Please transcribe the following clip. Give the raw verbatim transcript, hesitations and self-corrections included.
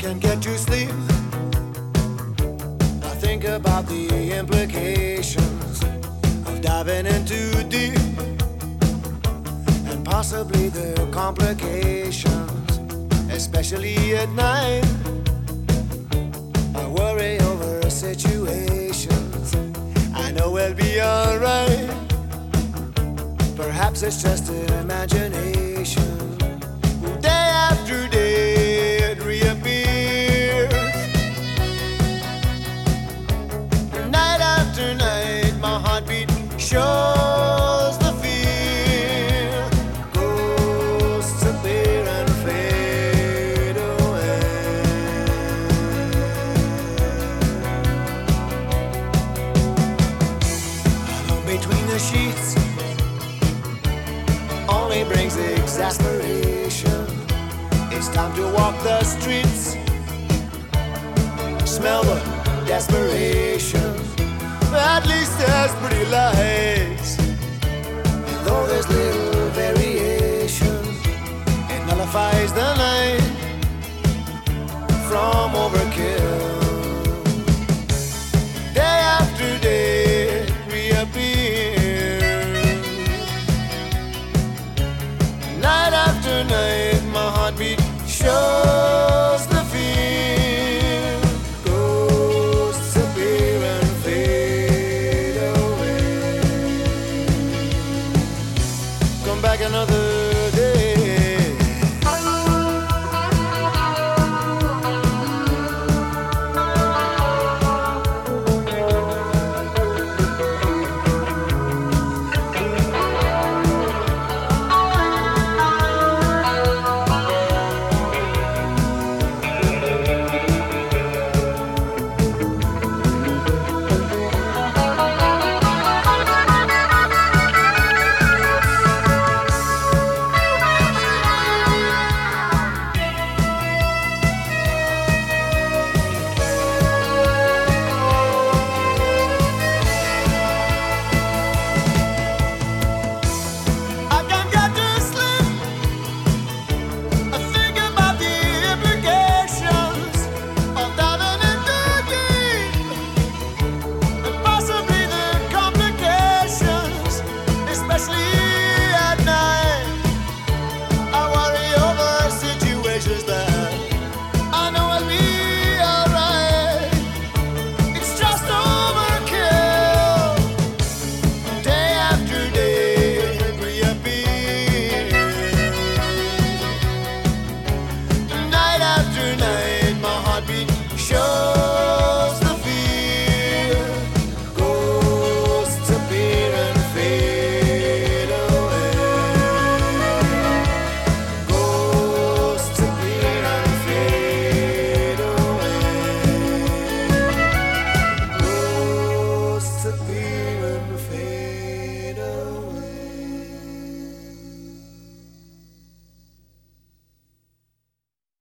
can't get to sleep. I think about the implications of diving in too deep, and possibly the complications, especially at night. I worry over situations I know we'll be alright. Perhaps it's just imagination. Day after day it reappears. Night after night my heartbeat shows the fear. Ghosts appear and fade away. Alone between the sheets only brings exasperation. It's time to walk the streets, smell the desperation. At least there's pretty lights, and though there's little variation, it nullifies the night.